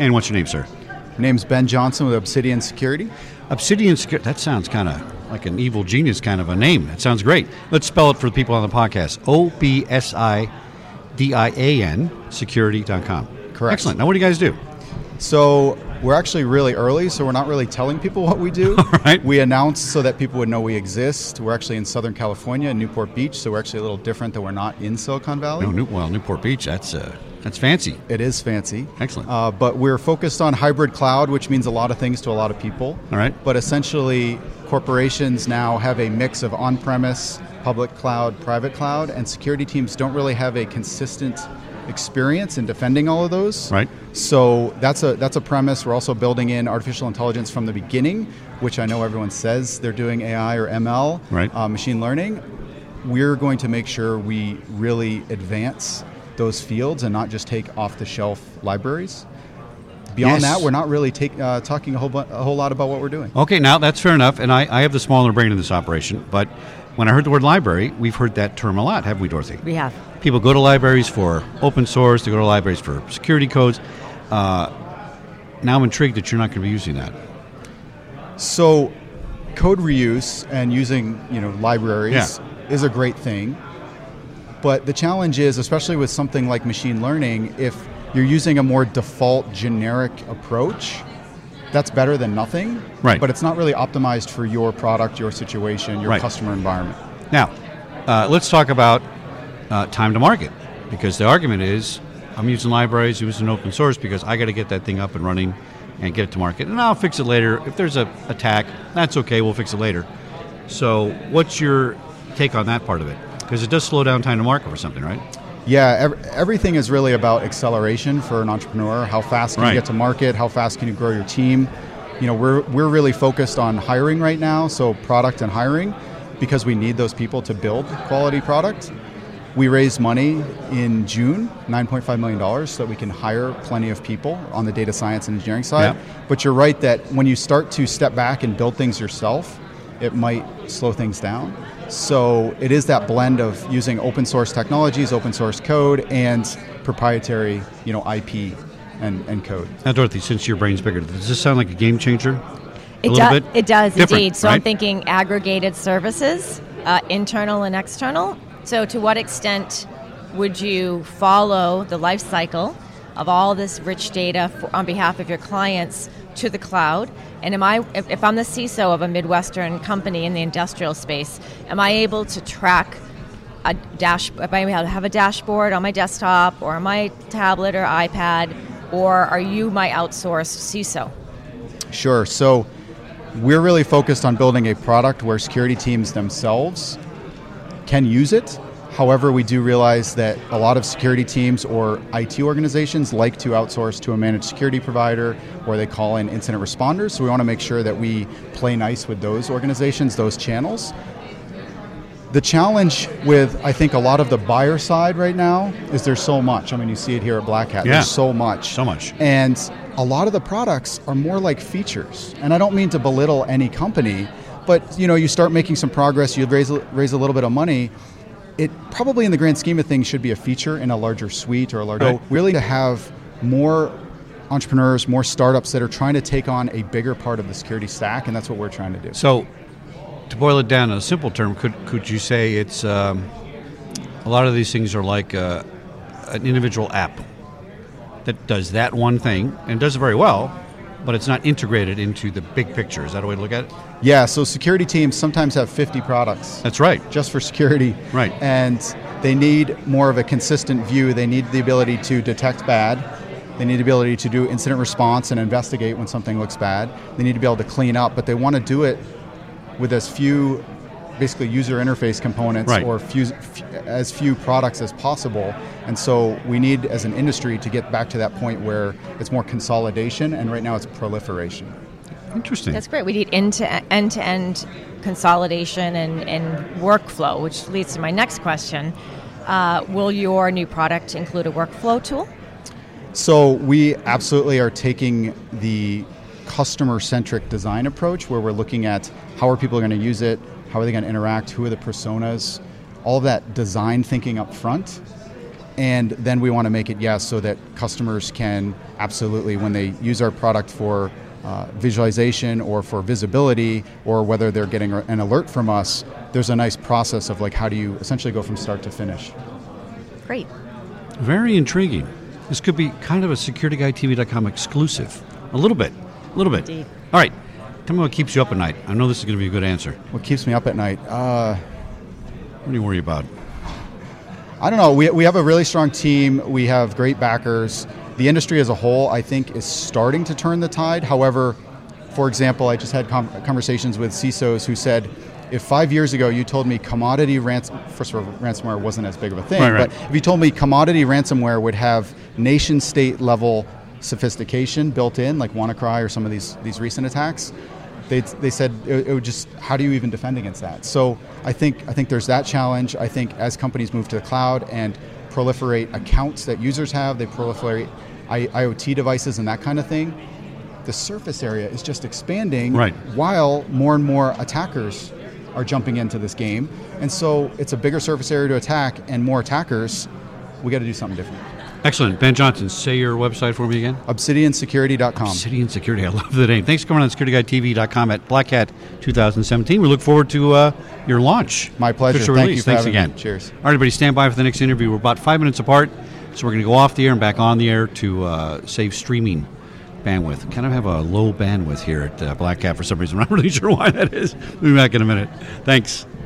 And what's your name, sir? Name's Ben Johnson with Obsidian Security. Obsidian Security, that sounds kind of like an evil genius kind of a name. That sounds great. Let's spell it for the people on the podcast. OBSIDIAN security.com. Correct. Excellent. Now what do you guys do? So we're actually really early, so we're not really telling people what we do. All right. We announce so that people would know we exist. We're actually in Southern California, in Newport Beach, so we're actually a little different that we're not in Silicon Valley. Newport Beach, that's fancy. It is fancy. Excellent. But we're focused on hybrid cloud, which means a lot of things to a lot of people. All right. But essentially, corporations now have a mix of on-premise, public cloud, private cloud, and security teams don't really have a consistent experience in defending all of those. Right. So that's a premise. We're also building in artificial intelligence from the beginning, which I know everyone says they're doing AI or ML, right. Machine learning. We're going to make sure we really advance those fields and not just take off-the-shelf libraries. Beyond that, we're not really talking a whole lot about what we're doing. Okay, now that's fair enough, and I have the smaller brain in this operation, but when I heard the word library, we've heard that term a lot, haven't we, Dorothy? We have. People go to libraries for open source, they go to libraries for security codes. Now I'm intrigued that you're not going to be using that. So code reuse and using libraries is a great thing. But the challenge is, especially with something like machine learning, if you're using a more default generic approach, that's better than nothing. Right. But it's not really optimized for your product, your situation, your customer environment. Now, let's talk about time to market, because the argument is I'm using libraries, using open source because I got to get that thing up and running and get it to market. And I'll fix it later. If there's an attack, that's okay, we'll fix it later. So what's your take on that part of it? Because it does slow down time to market for something, right? Yeah, everything is really about acceleration for an entrepreneur. How fast can you get to market? How fast can you grow your team? We're really focused on hiring right now, so product and hiring, because we need those people to build quality product. We raised money in June, $9.5 million, so that we can hire plenty of people on the data science and engineering side. Yeah. But you're right that when you start to step back and build things yourself, it might slow things down. So it is that blend of using open source technologies, open source code, and proprietary, IP and code. Now, Dorothy, since your brain's bigger, does this sound like a game changer? It does indeed. So right? I'm thinking aggregated services, internal and external. So to what extent would you follow the life cycle of all this rich data on behalf of your clients to the cloud? And if I'm the CISO of a Midwestern company in the industrial space, am I able to track if I have a dashboard on my desktop or on my tablet or iPad, or are you my outsourced CISO? Sure. So we're really focused on building a product where security teams themselves can use it. However, we do realize that a lot of security teams or IT organizations like to outsource to a managed security provider, or they call in incident responders. So we want to make sure that we play nice with those organizations, those channels. The challenge with, I think, a lot of the buyer side right now is there's so much. I mean, you see it here at Black Hat. Yeah. There's so much. So much. And a lot of the products are more like features. And I don't mean to belittle any company, but you start making some progress, you raise a little bit of money. It probably in the grand scheme of things should be a feature in a larger suite or a larger... So really to have more entrepreneurs, more startups that are trying to take on a bigger part of the security stack, and that's what we're trying to do. So to boil it down in a simple term, could you say it's a lot of these things are like an individual app that does that one thing and does it very well, but it's not integrated into the big picture. Is that a way to look at it? Yeah, so security teams sometimes have 50 products. That's right. Just for security. Right. And they need more of a consistent view. They need the ability to detect bad. They need the ability to do incident response and investigate when something looks bad. They need to be able to clean up, but they want to do it with as few basically user interface components or as few products as possible. And so we need, as an industry, to get back to that point where it's more consolidation, and right now it's proliferation. Interesting. That's great. We need end-to-end consolidation and workflow, which leads to my next question. Will your new product include a workflow tool? So we absolutely are taking the customer-centric design approach, where we're looking at how are people going to use it, how are they going to interact, who are the personas, all of that design thinking up front. And then we want to make it so that customers can absolutely, when they use our product for visualization or for visibility, or whether they're getting an alert from us, there's a nice process of like how do you essentially go from start to finish. Great. Very intriguing. This could be kind of a SecurityGuideTV.com exclusive. A little bit. Indeed. All right. Tell me what keeps you up at night. I know this is going to be a good answer. What keeps me up at night? What do you worry about? I don't know. We have a really strong team. We have great backers. The industry as a whole, I think, is starting to turn the tide. However, for example, I just had conversations with CISOs who said, if 5 years ago you told me commodity first of all, ransomware wasn't as big of a thing, right. But if you told me commodity ransomware would have nation-state level sophistication built in, like WannaCry or some of these recent attacks, they said it would just, how do you even defend against that? So I think there's that challenge. I think as companies move to the cloud and proliferate accounts that users have, they proliferate IoT devices and that kind of thing, the surface area is just expanding, right, while more and more attackers are jumping into this game. And so it's a bigger surface area to attack and more attackers. We got to do something different. Excellent. Ben Johnson, say your website for me again. ObsidianSecurity.com. Obsidian Security. I love the name. Thanks for coming on SecurityGuideTV.com at Black Hat 2017. We look forward to your launch. My pleasure. Official Thank release. you for Thanks having again. me. Cheers. All right, everybody, stand by for the next interview. We're about 5 minutes apart, so we're going to go off the air and back on the air to save streaming bandwidth. Kind of have a low bandwidth here at Black Hat for some reason. I'm not really sure why that is. We'll be back in a minute. Thanks.